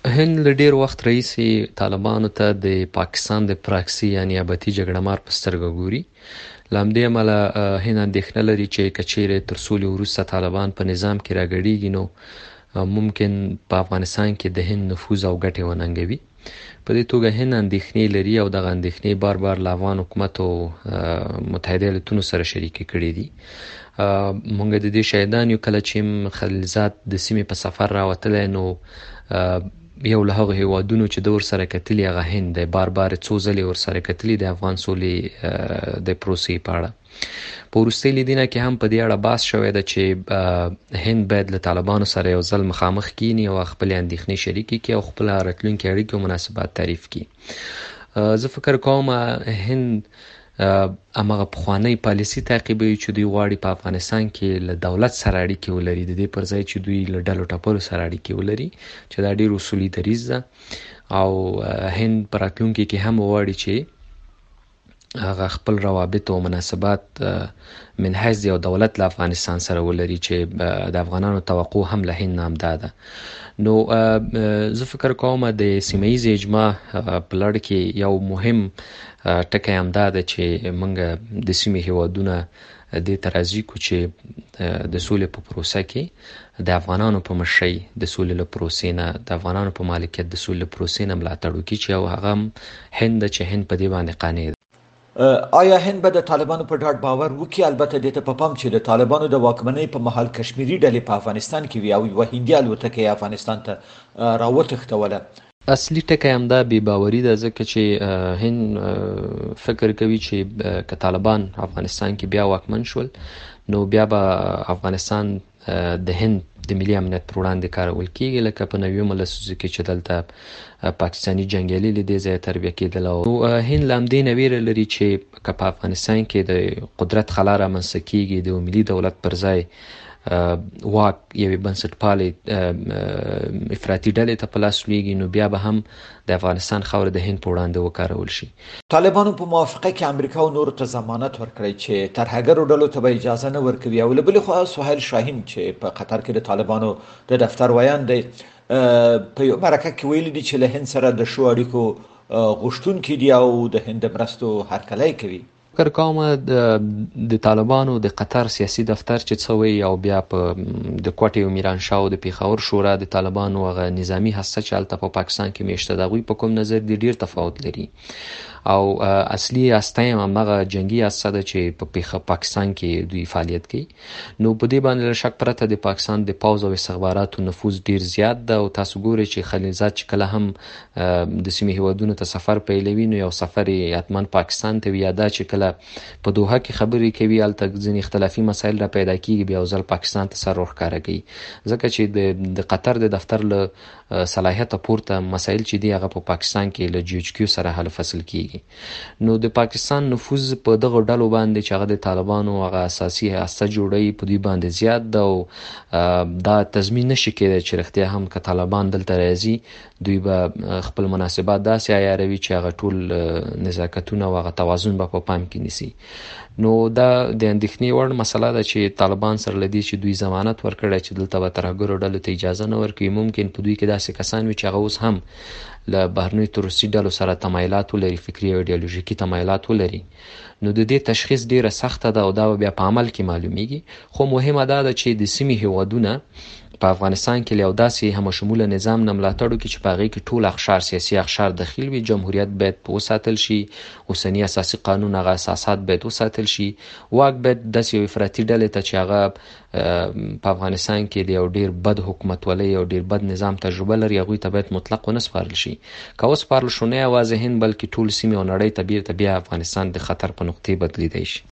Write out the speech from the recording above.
هند له ډېر وخت راهیسې طالبانو ته د پاکستان د پراکسي یا نیابتي جګړه مار په سترګه ګوري. له همدې امله هند اندېښنه لري چې که چیرې تر سولې وروسته طالبان په نظام کې راګډېږي نو ممکن په افغانستان کې د هند نفوذ او ګټې وننګوي. په دې توګه هند اندېښنې لري او دغه اندېښنې بار بار له افغان حکومت او متحده ایالتونو سره شریکې کړې دي. مونږ د دې شاهدان یو کله چې خلیلزاد د سیمې په سفر راوتلی نو یو له هغه هیوادونو چې د ورسره کتلي هغه هند دی. بار بار څو ځلې ورسره کتلي د افغان سولې د پروسې په اړه. په وروستي لیدنه کې هم په دې اړه بحث شوی دی چې هند باید له طالبانو سره یو ځل مخامخ کینی او خپل اندېښنې شریکې کړي او خپل راتلونکي اړیکې او مناسبات تعریف کړي. زه فکر کوم هند امغه پخوانی پالیسي تعقیبوي چې دوی غواړي په افغانستان کې له دولت سره اړیکې ولري، د دې پر ځای چې دوی له ډلو ټپلو سره اړیکې ولري چې دا ډېر اصولي دریځ ده. او هند په راتلونکي کې هم غواړي چې هغه خپل روابط او مناسبات من حیث یو دولت له افغانستان سره ولري چې د افغانانو توقع هم له هند نه همدا ده. نو زه فکر کوم د سیمه ییز اجماع په لړ کې یو مهم ټکی همدا ده چې موږ د سیمې هیوادونه دې ته راضي کړو چې د سولې په پروسه کې د افغانانو په مشرۍ د سولې له پروسې نه، د افغانانو په مالکیت د سولې له پروسې نه ملاتړ وکړي چې هغه هند چې هند په دې باندې قانع ده. آیا هند به د طالبانو په ډاډ باور وکړي؟ البته دې ته په پام چې د طالبانو د واکمنۍ په مهال کشمیري ډلې په افغانستان کې وي او یوه هندي الوتکه افغانستان ته راوتښتوله. اصلي ټکی همدا بې باوري ده، ځکه چې هند فکر کوي چې که طالبان افغانستان کې بیا واکمن شول نو بیا به افغانستان د هند د ملي امنیت پر وړاندې کارول کیږي، لکه په 90 لسیزو کې چې دلته پاکستاني جنګیالي له دې ځایه تربیه کېدل. او هند له همدې نه ویره لري چې که په افغانستان کې د قدرت خلا رامنځته کیږي، د ملي دولت پر ځای واک یوې بنسټپالې افراطي ډلې ته په لاس لویږي نو بیا به هم د افغانستان خاوره د هند په وړاندې وکارول شي. طالبانو په موافقه کې امریکا او نورو ته ضمانت ورکړی چې ترهګرو ډلو ته به اجازه نه ورکوي. او له بلې خوا سهیل شاهین چې په قطر کې د طالبانو د دفتر ویان دی په یو مرکه کې ویلي دي چې له هند سره د ښو اړیکو غوښتونکي دي او د هند د مرستو هرکلی کوي. فکر کوم د طالبانو د قطر سیاسي دفتر چې څه وایي او بیا په د کوټې او میرانشاه او د پیښور شورا د طالبانو هغه نظامی هسته چې هلته په پاکستان کې میشته د هغوی په کوم نظر دی ډېر تفاوت لري. او اصلي هسته یې هماغه جنګي هسته ده چې په پاکستان کې دوی فعالیت کوي. نو په دې باندې له شک پرته د پاکستان د پوځ او استخباراتو نفوذ ډېر زیات ده. او تاسو ګورئ چې خلیلزاد چې کله هم د سیمې هیوادونو ته سفر پیلوي نو یو سفر یې حتما پاکستان ته وي، یا دا چې کله په دوحه کې خبرې کوي هلته ځینې اختلافي مسایل را پیدا کیږي بیا یو ځل پاکستان ته سر ورښکاره کوي، ځکه چې د قطر د دفتر له صلاحیته پورته مسایل چې دی هغه په پاکستان کې له GHQ سره حل فصل کیږي. نو د پاکستان نفوذ په دغه ډلو باندې چې هغه د طالبانو هغه اساسي هسته جوړوي په دوی باندې زیات ده. او دا تضمین نشي کېدای چې رښتیا هم که طالبان دلته راځي دوی به خپل مناسبات داسې عیاروي چې هغه ټول نزاکتونه او هغه توازن به په پام کې نیسي. نو دا د اندېښنې وړ مسله ده چې طالبان سره لدی چې دوی ضمانت ورکړی چې دلته به ترهګرو ډلو ته اجازه نه ورکوي. ممکن په دوی کې داسې کسان وي چې هغه اوس هم له بهرنیو تروریستي ډلو سره تمایلات ولري، فکري او ایډیالوژیکي تمایلات ولري. نو د دې تشخیص ډیره سخته ده او دا بیا په عمل کې معلومیږي. خو مهمه دا ده چې د سیمې هیوادونه په افغانستان کې له داسې همشموله نظام نه ملاتړ وکړي چې په هغې کې ټول اقشار سیاسي اقشار دخیل وي. جمهوریت باید وساتل شي، اوسني اساسي قانون هغه اساسات باید وساتل شي، واک باید داسې یو افراطي ډلې ته چې هغه په افغانستان کې د یو ډیر بد حکومتولۍ او ډیر بد نظام تجربه لري هغوی ته باید مطلق ونه سپارل شي. که وسپارل شو نه یوازې هند بلکې ټول سیمې او نړۍ ته بیا افغانستان د خطر په نقطې بدلیدی شي.